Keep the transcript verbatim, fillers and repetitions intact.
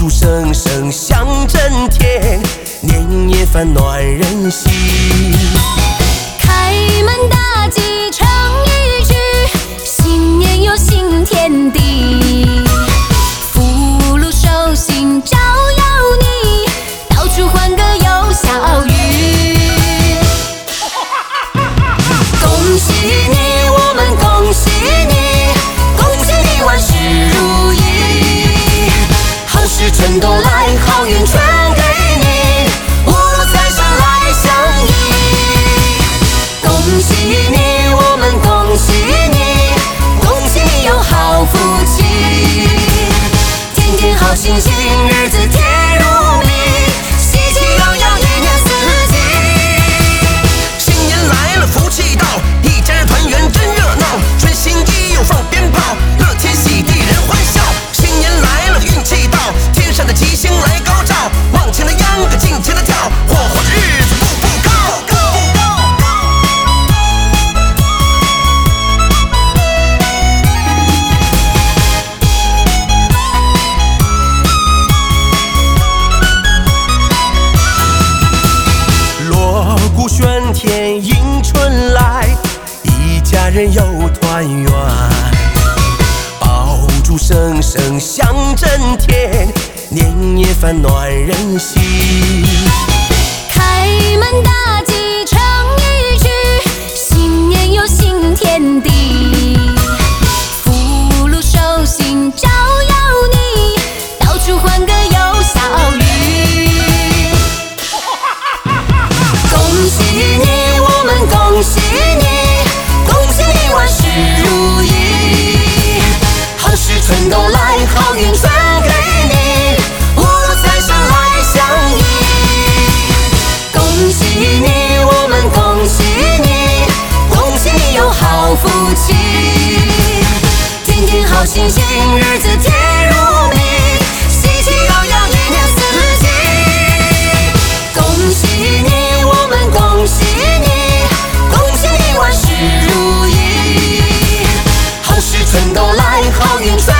祝声声响震天，年夜饭暖人心。 开门大吉成一句，新年有新天地。福禄寿星照耀你，到处欢歌有笑语。恭喜你，我们恭喜你，恭喜你万事如意，好事全都来，好运全给你，五路财神来相依。恭喜你，我们恭喜你，恭喜你有好福气，天天好心情，日子甜如蜜，喜气洋洋一年四季。 新年来了，福气到，一家人团圆真热闹，春新衣又放鞭炮，乐天喜地人欢笑。新年来了，运气到，天上的吉星来高照，往前的秧歌，尽情的跳，火火的日子步步高。锣鼓喧天迎春来，一家人又团圆。爆竹声声响震天，年夜饭暖人心。 开门大吉成一句，新年有新天地。福禄寿星照耀你，到处欢歌有笑语。恭喜你，我们恭喜你，恭喜你万事如意，好事全都来，好运全给你，五路财神来相依。恭喜你，我们恭喜你，恭喜你有好福气，天天好心情，日子甜如蜜，喜气洋洋一年四季。恭喜你，我们恭喜你，恭喜你万事如意，好事全都来，好运全